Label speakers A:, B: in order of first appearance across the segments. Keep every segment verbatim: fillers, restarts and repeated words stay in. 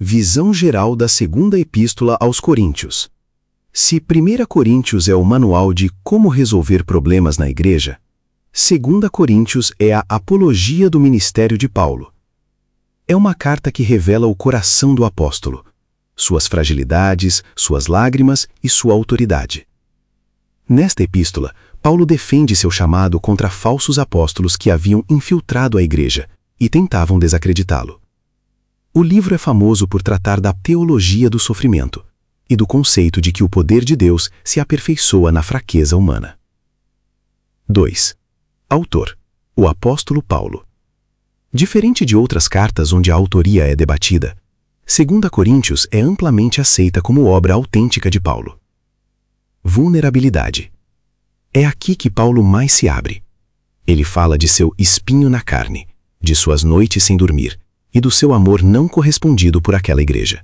A: Visão geral da segunda epístola aos Coríntios. Se primeira Coríntios é o manual de como resolver problemas na igreja, segunda Coríntios é a apologia do ministério de Paulo. É uma carta que revela o coração do apóstolo, suas fragilidades, suas lágrimas e sua autoridade. Nesta epístola, Paulo defende seu chamado contra falsos apóstolos que haviam infiltrado a igreja e tentavam desacreditá-lo. O livro é famoso por tratar da teologia do sofrimento e do conceito de que o poder de Deus se aperfeiçoa na fraqueza humana. dois. Autor: o apóstolo Paulo. Diferente de outras cartas onde a autoria é debatida, segunda Coríntios é amplamente aceita como obra autêntica de Paulo. Vulnerabilidade. É aqui que Paulo mais se abre. Ele fala de seu espinho na carne, de suas noites sem dormir e do seu amor não correspondido por aquela igreja.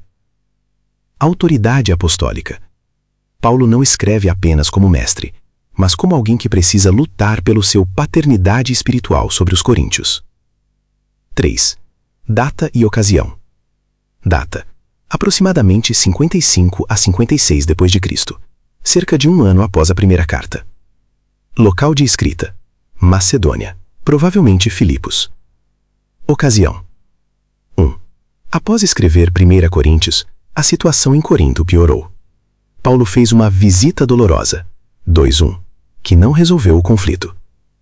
A: Autoridade apostólica. Paulo não escreve apenas como mestre, mas como alguém que precisa lutar pelo seu paternidade espiritual sobre os coríntios. três. Data e ocasião. Data: aproximadamente cinquenta e cinco a cinquenta e seis depois de Cristo, cerca de um ano após a primeira carta. Local de escrita: Macedônia, provavelmente Filipos. Ocasião: um. Após escrever primeira Coríntios, a situação em Corinto piorou. Paulo fez uma visita dolorosa, dois um, que não resolveu o conflito.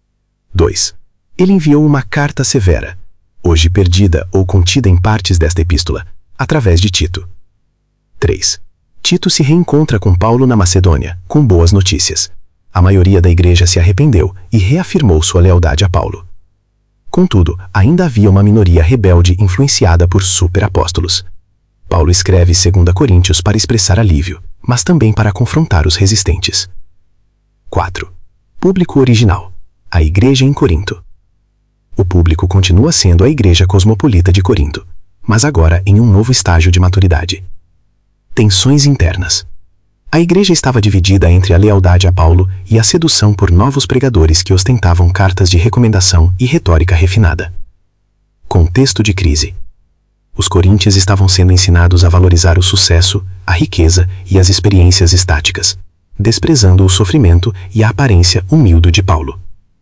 A: dois. Ele enviou uma carta severa, hoje perdida ou contida em partes desta epístola, através de Tito. três. Tito se reencontra com Paulo na Macedônia, com boas notícias. A maioria da igreja se arrependeu e reafirmou sua lealdade a Paulo. Contudo, ainda havia uma minoria rebelde influenciada por superapóstolos. Paulo escreve segunda Coríntios para expressar alívio, mas também para confrontar os resistentes. quatro. Público original: a igreja em Corinto. O público continua sendo a igreja cosmopolita de Corinto, mas agora em um novo estágio de maturidade. Tensões internas. A igreja estava dividida entre a lealdade a Paulo e a sedução por novos pregadores que ostentavam cartas de recomendação e retórica refinada. Contexto de crise. Os coríntios estavam sendo ensinados a valorizar o sucesso, a riqueza e as experiências estáticas, desprezando o sofrimento e a aparência humilde de Paulo.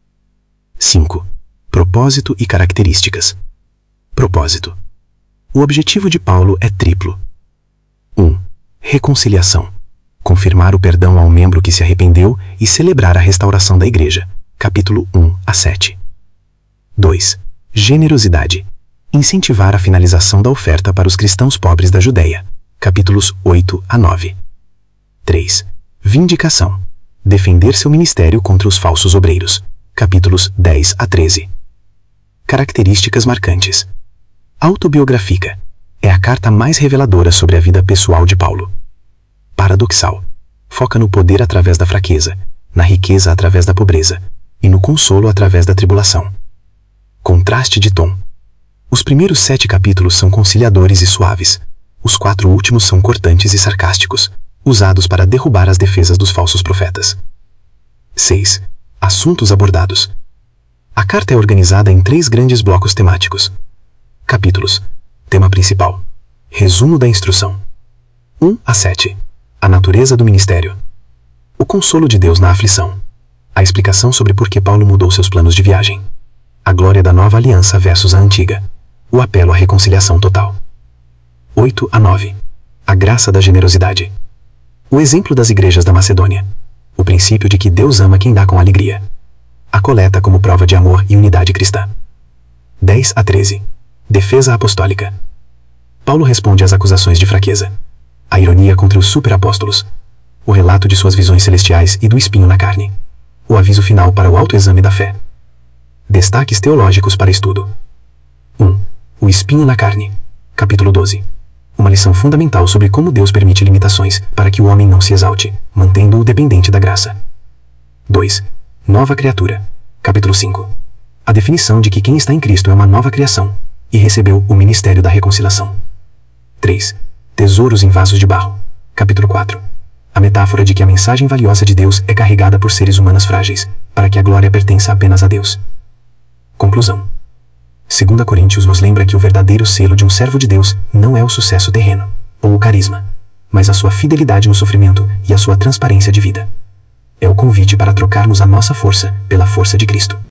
A: cinco. Propósito e características. Propósito. O objetivo de Paulo é triplo. um. Reconciliação. Confirmar o perdão ao membro que se arrependeu e celebrar a restauração da igreja. Capítulo um a sete. dois. Generosidade. Incentivar a finalização da oferta para os cristãos pobres da Judéia. Capítulos oito a nove. três. Vindicação. Defender seu ministério contra os falsos obreiros. Capítulos dez a treze. Características marcantes. Autobiográfica. É a carta mais reveladora sobre a vida pessoal de Paulo. Paradoxal. Foca no poder através da fraqueza, na riqueza através da pobreza e no consolo através da tribulação. Contraste de tom. Os primeiros sete capítulos são conciliadores e suaves. Os quatro últimos são cortantes e sarcásticos, usados para derrubar as defesas dos falsos profetas. seis. Assuntos abordados. A carta é organizada em três grandes blocos temáticos. Capítulos. Tema principal. Resumo da instrução. um a sete. A natureza do ministério. O consolo de Deus na aflição. A explicação sobre por que Paulo mudou seus planos de viagem. A glória da nova aliança versus a antiga. O apelo à reconciliação total. oito a nove. A graça da generosidade. O exemplo das igrejas da Macedônia. O princípio de que Deus ama quem dá com alegria. A coleta como prova de amor e unidade cristã. dez a treze. Defesa apostólica. Paulo responde às acusações de fraqueza. A ironia contra os superapóstolos. O relato de suas visões celestiais e do espinho na carne. O aviso final para o autoexame da fé. Destaques teológicos para estudo. um. O espinho na carne. Capítulo doze. Uma lição fundamental sobre como Deus permite limitações para que o homem não se exalte, mantendo-o dependente da graça. dois. Nova criatura. Capítulo cinco. A definição de que quem está em Cristo é uma nova criação e recebeu o ministério da reconciliação. três. Tesouros em vasos de barro. Capítulo quatro. A metáfora de que a mensagem valiosa de Deus é carregada por seres humanos frágeis, para que a glória pertença apenas a Deus. Conclusão.
B: Segunda Coríntios nos lembra que o verdadeiro selo de um servo de Deus não é o sucesso terreno, ou o carisma, mas a sua fidelidade no sofrimento e a sua transparência de vida. É o convite para trocarmos a nossa força pela força de Cristo.